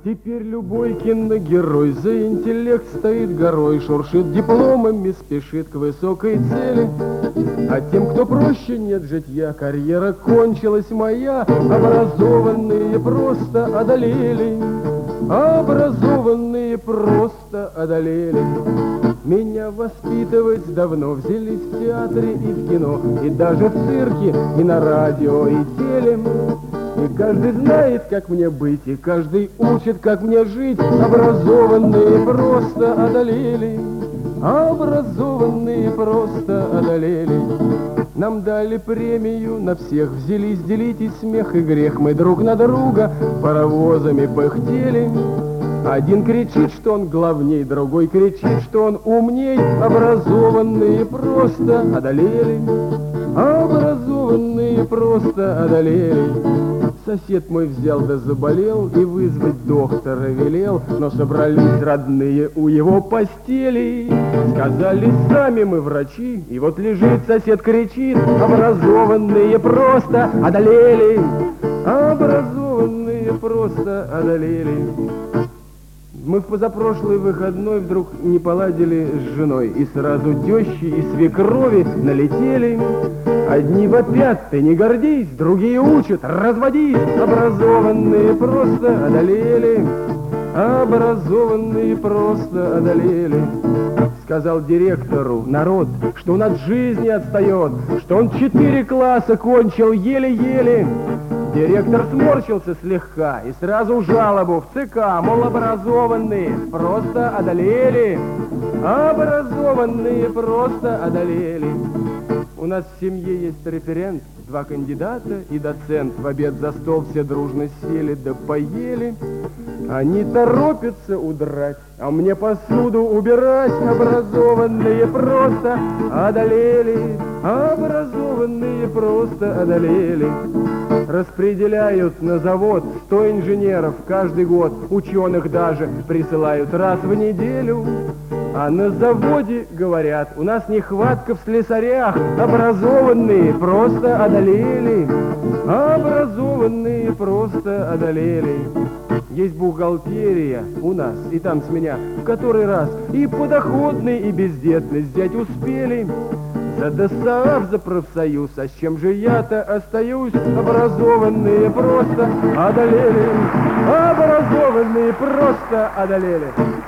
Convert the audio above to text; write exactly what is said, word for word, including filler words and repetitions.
Теперь любой киногерой за интеллект стоит горой, шуршит дипломами, спешит к высокой цели. А тем, кто проще, нет житья, карьера кончилась моя, образованные просто одолели, образованные просто одолели. Меня воспитывать давно взялись в театре и в кино, и даже в цирке, и на радио, и теле. И каждый знает, как мне быть, и каждый учит, как мне жить. Образованные просто одолели, образованные просто одолели. Нам дали премию, на всех взялись делить и смех, и грех. Мы друг на друга паровозами пыхтели. Один кричит, что он главней, другой кричит, что он умней. Образованные просто одолели, образованные просто одолели. Сосед мой взял да заболел и вызвать доктора велел, но собрались родные у его постели. Сказали, сами мы врачи, и вот лежит сосед, кричит: образованные просто одолели, образованные просто одолели. Мы в позапрошлый выходной вдруг не поладили с женой, и сразу тещи и свекрови налетели. Одни вопят: ты не гордись, другие учат: разводись. Образованные просто одолели, образованные просто одолели. Сказал директору народ, что он от жизни отстает, что он четыре класса кончил еле-еле. Директор сморщился слегка и сразу жалобу в ЦК, мол, образованные просто одолели, образованные просто одолели. У нас в семье есть референт, два кандидата и доцент. В обед за стол все дружно сели да поели. Они торопятся удрать, а мне посуду убирать. Образованные просто одолели, образованные просто одолели. Распределяют на завод сто инженеров каждый год, ученых даже присылают раз в неделю. А на заводе говорят, у нас нехватка в слесарях. Образованные просто одолели, образованные просто одолели. Есть бухгалтерия у нас, и там с меня в который раз и подоходный, и бездетность взять успели. За ДОСААФ, за профсоюз, а с чем же я-то остаюсь? Образованные просто одолели, образованные просто одолели.